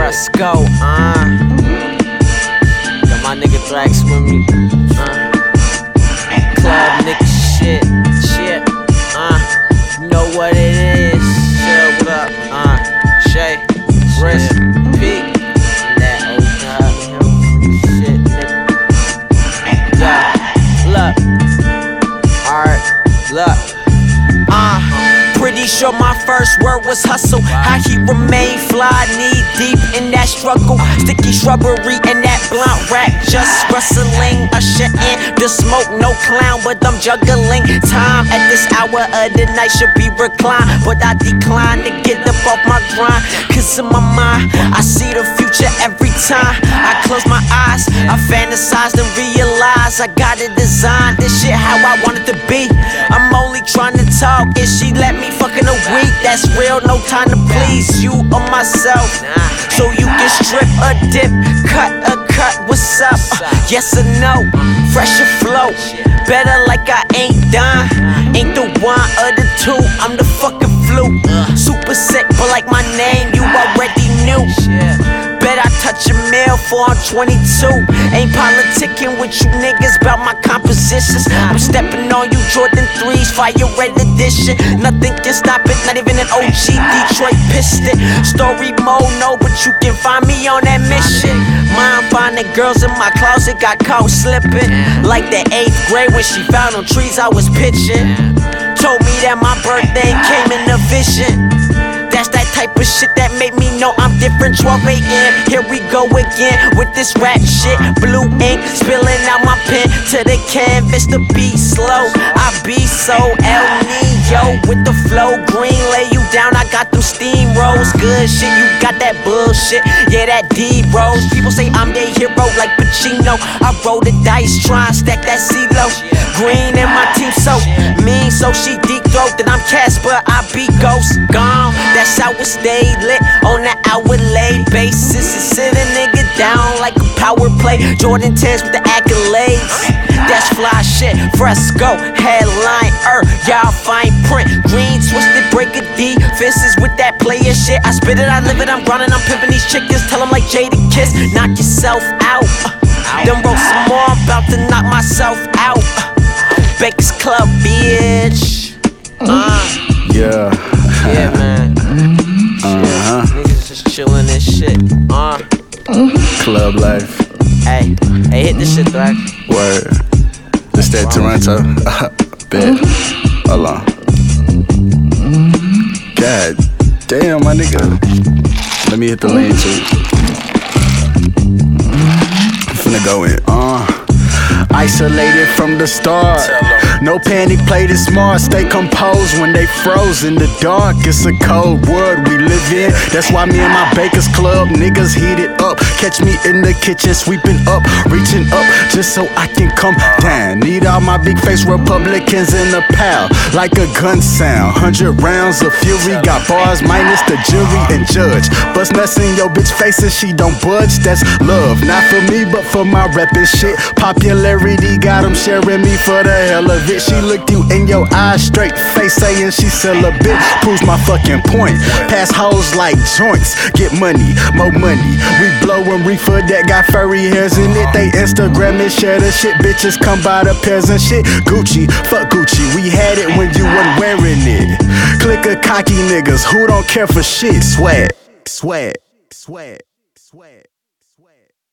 Fresco, got my nigga Thrax with me, club nigga shit, you know what it is, shit, what up, Shay, Chris, Pete, that old shit, nigga, yeah, look, alright, look, pretty sure my first word was hustle. How he remained fly, knee deep in that struggle. Sticky shrubbery and that blunt rap, just rustling. Usher in the smoke, no clown, but I'm juggling time. At this hour of the night should be reclined, but I decline to get up off my grind. Cause in my mind, I see the future every time I close my eyes. I fantasize and realize I gotta design this shit how I want it to be. I'm only trying to talk and she let me fucking a week. That's real, no time to please you or myself. So you can strip a dip, cut a cut, what's up? Yes or no? Fresher flow, better like I ain't done. Ain't the one or the two, I'm the fucking flu. Super sick, but like my name, you already knew. Bet I touch a meal for I'm 22. Ain't politicking with you niggas about my compositions. I'm stepping on you Jordan 3s, fire red edition. Nothing can stop it, not even an OG Detroit Piston. Story mode, no, but you can find me on that mission. Mind finding girls in my closet, got caught slipping. Like the 8th grade when she found them trees I was pitching. Told me that my birthday came in a vision. That's that type of shit that made me know I'm different. 12 a.m. Here we go again with this rap shit. Blue ink spilling out my pen to the canvas. The beat slow, I be so El Nino with the flow. Green lay you down, I got them steam rolls. Good shit, you got that bullshit. Yeah, that D rolls. People say I'm their hero like Pacino. I roll the dice, try and stack that CeeLo. Green in my team so mean, so she deep throat. Then I'm Casper, I be Ghost gone. That's how it stay lit on an hourly basis. And sit a nigga down like a power play. Jordan 10s with the accolades. That's fly shit. Fresco, headline, y'all fine print. Green, twisted, break a D. Fences with that player shit. I spit it, I live it, I'm grinding, I'm pimping these chickens. Tell them like Jada Kiss, knock yourself out. Then roll some more, I'm about to knock myself out. Baker's Club, bitch. Yeah. Yeah, man. Niggas just chillin' and shit. Club life. Hey, hit this shit, Thrax. Word. This that Toronto. Bet. Hold on. God damn, my nigga. Let me hit the lane too. I'm finna go in. Isolated from the start. No panic, play it smart. Stay composed when they froze in the dark. It's a cold world we live in. That's why me and my Baker's Club niggas heat it up. Catch me in the kitchen sweeping up, reaching up just so I can come down. Need all my big face Republicans in a pal, like a gun sound. 100 rounds of fury, got bars minus the jury and judge. Bust nuts in your bitch face and she don't budge. That's love, not for me but for my reppin' shit. Popularity got them sharing me for the hell of it. She looked you in your eyes straight face saying she celibate. Proves my fucking point. Pass hoes like joints, get money, more money. We blowin' reefer that got furry hairs in it. They Instagram and share the shit. Bitches come by the pairs and shit. Gucci, fuck Gucci. We had it when you weren't wearing it. Click of cocky niggas who don't care for shit. Swag, swag, swag, swag.